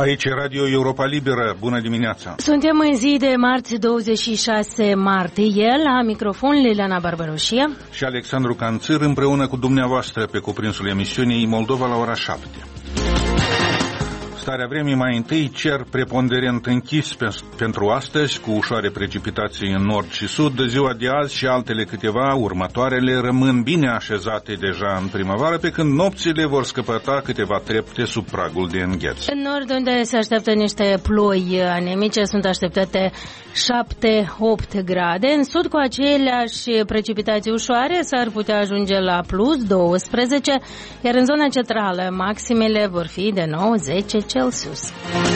Aici e Radio Europa Liberă. Bună dimineața! Suntem în zi de marți, 26 martie, la microfon Liliana Barbaroșia și Alexandru Canțir, împreună cu dumneavoastră pe cuprinsul emisiunii Moldova la ora 7. Starea vremii mai întâi, cer preponderent închis pentru astăzi, cu ușoare precipitații în nord și sud. Ziua de azi și altele câteva, următoarele, rămân bine așezate deja în primăvară, pe când nopțile vor scăpăta câteva trepte sub pragul de îngheț. În nord, unde se așteaptă niște ploi anemice, sunt așteptate 7-8 grade. În sud, cu aceleași precipitații ușoare, s-ar putea ajunge la plus 12, iar în zona centrală maximele vor fi de 9-10 Celsius.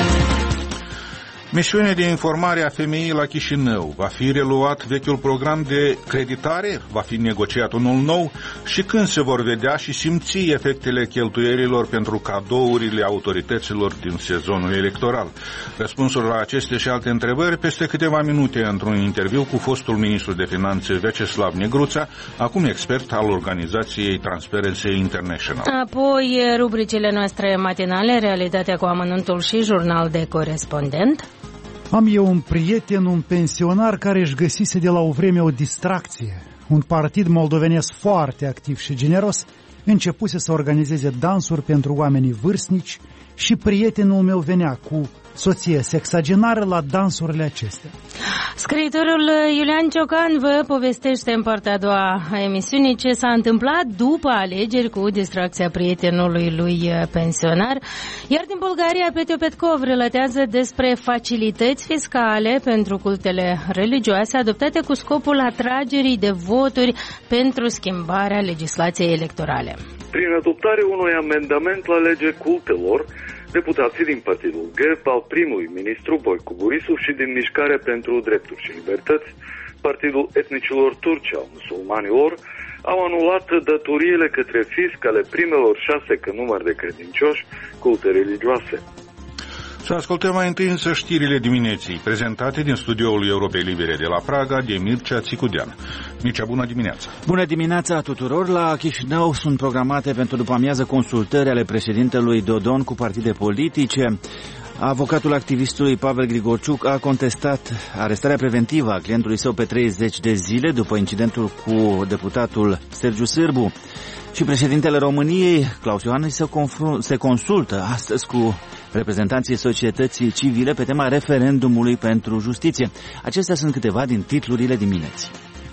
Misiunea de informare a FMI la Chișinău. Va fi reluat vechiul program de creditare? Va fi negociat unul nou? Și când se vor vedea și simți efectele cheltuierilor pentru cadourile autorităților din sezonul electoral? Răspunsul la aceste și alte întrebări peste câteva minute într-un interviu cu fostul ministru de finanțe Vyacheslav Negruța, acum expert al organizației Transparency International. Apoi rubricile noastre matinale, Realitatea cu amănuntul și Jurnal de corespondent. Am eu un prieten, un pensionar care își găsise de la o vreme o distracție. Un partid moldovenesc foarte activ și generos începuse să organizeze dansuri pentru oamenii vârstnici și prietenul meu venea cu soție sexagenară la dansurile acestea. Scriitorul Iulian Ciocan vă povestește în partea a doua a emisiunii ce s-a întâmplat după alegeri cu distracția prietenului lui pensionar. Iar din Bulgaria, Petio Petkov relatează despre facilități fiscale pentru cultele religioase adoptate cu scopul atragerii de voturi pentru schimbarea legislației electorale. Prin adoptarea unui amendament la legea cultelor, deputații din Partidul GEP al primului ministru Boicu Borisov și din Mișcarea pentru Drepturi și Libertăți, Partidul Etnicilor Turci al Musulmanilor, au anulat datoriile către fisc ale primelor 6 număr de credincioși culte religioase. Să ascultăm mai întâi însă știrile dimineții, prezentate din studioul Europei Libere de la Praga de Mircea Țicudean. Mircea, bună dimineața! Bună dimineața tuturor! La Chișinău sunt programate pentru după amiază consultări ale președintelui Dodon cu partide politice. Avocatul activistului Pavel Grigorciuc a contestat arestarea preventivă a clientului său pe 30 de zile după incidentul cu deputatul Sergiu Sârbu. Și președintele României, Claus Iohannis, se consultă astăzi cu reprezentanții societății civile pe tema referendumului pentru justiție. Acestea sunt câteva din titlurile dimineții.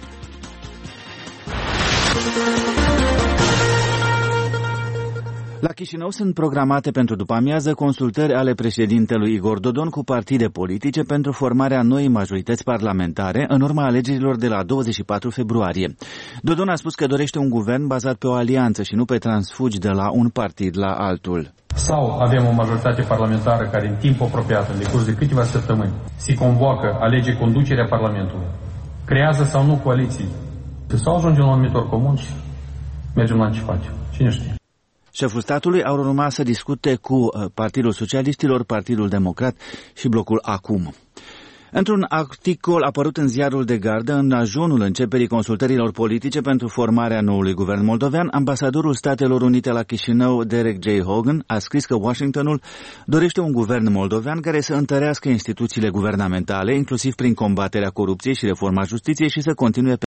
La Chișinău sunt programate pentru după-amiază consultări ale președintelui Igor Dodon cu partide politice pentru formarea noii majorități parlamentare în urma alegerilor de la 24 februarie. Dodon a spus că dorește un guvern bazat pe o alianță și nu pe transfugi de la un partid la altul. Sau avem o majoritate parlamentară care în timp apropiat, în decurs de câteva săptămâni, se convoacă, alege conducerea Parlamentului, creează sau nu coaliții, sau ajungem la un numitor comun și mergem la ce facem. Cine știe? Șeful statului ar urma să discute cu Partidul Socialiștilor, Partidul Democrat și blocul Acum. Într-un articol apărut în ziarul de gardă, în ajunul începerii consultărilor politice pentru formarea noului guvern moldovean, ambasadorul Statelor Unite la Chișinău, Derek J. Hogan, a scris că Washingtonul dorește un guvern moldovean care să întărească instituțiile guvernamentale, inclusiv prin combaterea corupției și reforma justiției, și să continue